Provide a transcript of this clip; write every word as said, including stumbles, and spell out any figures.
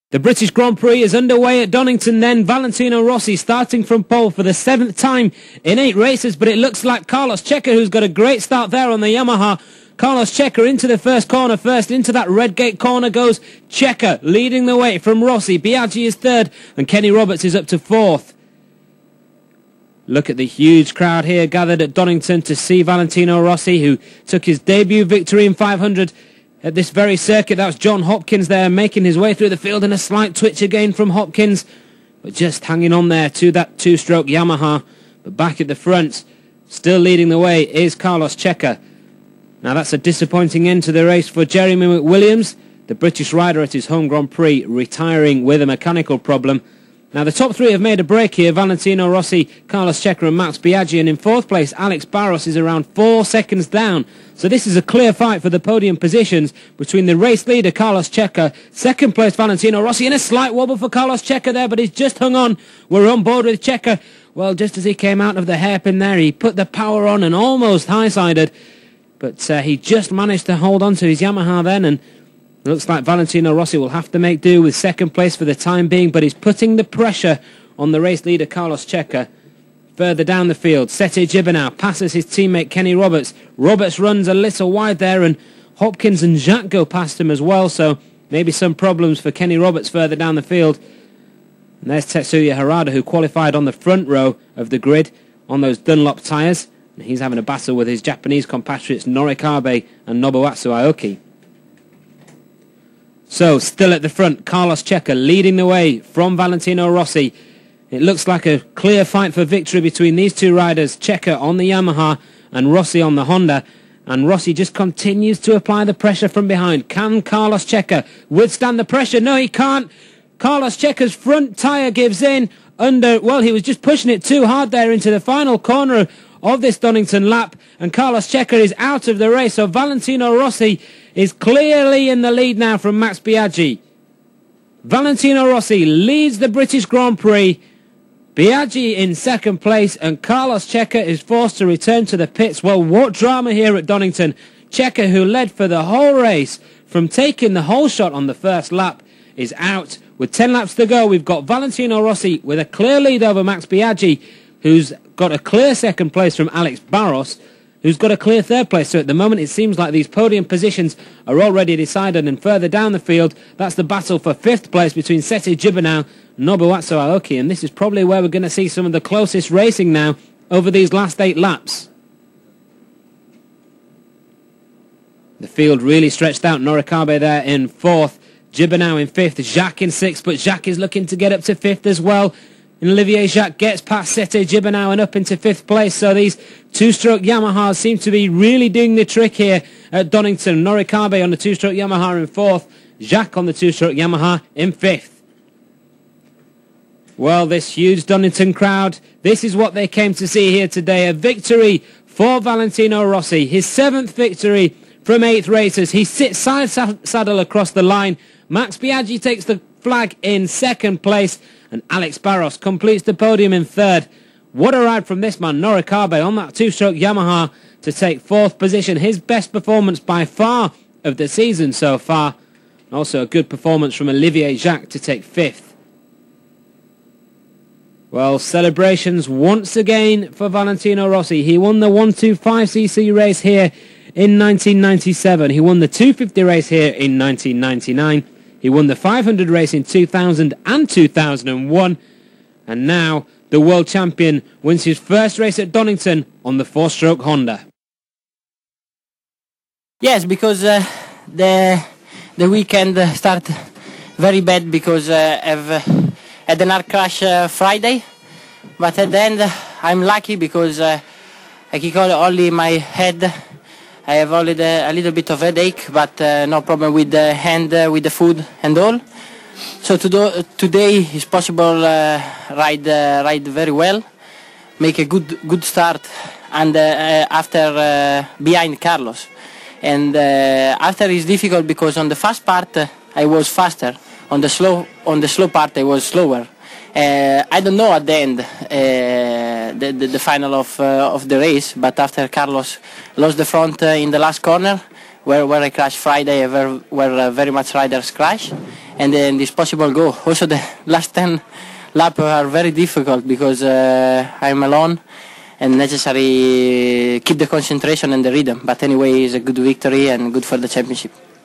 The British Grand Prix is underway at Donington then. Valentino Rossi starting from pole for the seventh time in eight races, but it looks like Carlos Checa, who's got a great start there on the Yamaha. Carlos Checa into the first corner first, into that red gate corner goes Checa, leading the way from Rossi. Biaggi is third, and Kenny Roberts is up to fourth. Look at the huge crowd here gathered at Donington to see Valentino Rossi, who took his debut victory in five hundred at this very circuit. That was John Hopkins there, making his way through the field, and a slight twitch again from Hopkins, but just hanging on there to that two-stroke Yamaha. But back at the front, still leading the way, is Carlos Checa. Now that's a disappointing end to the race for Jeremy McWilliams, the British rider at his home Grand Prix, retiring with a mechanical problem. Now the top three have made a break here: Valentino Rossi, Carlos Checa and Max Biaggi, and in fourth place Alex Barros is around four seconds down. So this is a clear fight for the podium positions between the race leader Carlos Checa, second place Valentino Rossi, and a slight wobble for Carlos Checa there, but he's just hung on. We're on board with Checa. Well, just as he came out of the hairpin there, he put the power on and almost high-sided, but uh, he just managed to hold on to his Yamaha then, and it looks like Valentino Rossi will have to make do with second place for the time being, but he's putting the pressure on the race leader Carlos Checa. Further down the field, Sete Gibernau passes his teammate Kenny Roberts. Roberts runs a little wide there, and Hopkins and Jacques go past him as well, so maybe some problems for Kenny Roberts further down the field. And there's Tetsuya Harada, who qualified on the front row of the grid on those Dunlop tyres, and he's having a battle with his Japanese compatriots Norikabe and Nobuatsu Aoki. So, still at the front, Carlos Checa leading the way from Valentino Rossi. It looks like a clear fight for victory between these two riders, Checa on the Yamaha and Rossi on the Honda. And Rossi just continues to apply the pressure from behind. Can Carlos Checa withstand the pressure? No, he can't. Carlos Checa's front tyre gives in under, well, he was just pushing it too hard there into the final corner of this Donington lap, and Carlos Checa is out of the race, so Valentino Rossi is clearly in the lead now from Max Biaggi. Valentino Rossi leads the British Grand Prix, Biaggi in second place, and Carlos Checa is forced to return to the pits. Well, what drama here at Donington. Checa, who led for the whole race from taking the whole shot on the first lap, is out. With ten laps to go, we've got Valentino Rossi with a clear lead over Max Biaggi, who's got a clear second place from Alex Barros, who's got a clear third place. So at the moment it seems like these podium positions are already decided, and further down the field, that's the battle for fifth place between Sete Gibernau and Nobuatsu Aoki, and this is probably where we're going to see some of the closest racing now over these last eight laps. The field really stretched out. Norikabe there in fourth, Gibernau in fifth, Jacques in sixth, but Jacques is looking to get up to fifth as well. And Olivier Jacques gets past Sete Gibernau and up into fifth place. So these two-stroke Yamahas seem to be really doing the trick here at Donington. Norikabe on the two-stroke Yamaha in fourth, Jacques on the two-stroke Yamaha in fifth. Well, this huge Donington crowd, this is what they came to see here today. A victory for Valentino Rossi, his seventh victory from eighth races. He sits side saddle across the line. Max Biaggi takes the flag in second place, and Alex Barros completes the podium in third. What a ride from this man, Norikabe, on that two-stroke Yamaha to take fourth position. His best performance by far of the season so far. Also a good performance from Olivier Jacques to take fifth. Well, celebrations once again for Valentino Rossi. He won the one twenty-five c c race here in nineteen ninety-seven. He won the two fifty race here in nineteen ninety-nine. He won the five hundred race in two thousand and two thousand one. And now the world champion wins his first race at Donington on the four-stroke Honda. Yes, because uh, the the weekend uh, started very bad because uh, I've uh, had an car crash uh, Friday. But at the end, uh, I'm lucky because uh, I kick only my head. I have only the, a little bit of headache, but uh, no problem with the hand, uh, with the food and all. So to do, today is possible uh, ride uh, ride very well, make a good good start, and uh, uh, after uh, behind Carlos. And uh, after is difficult because on the fast part uh, I was faster, on the slow on the slow part I was slower. Uh, I don't know at the end uh, the, the the final of uh, of the race, but after Carlos lost the front uh, in the last corner, where where I crashed Friday, where where uh, very much riders crash, and then this possible go. Also the last ten laps are very difficult because uh, I'm alone and necessary keep the concentration and the rhythm. But anyway, it's a good victory and good for the championship.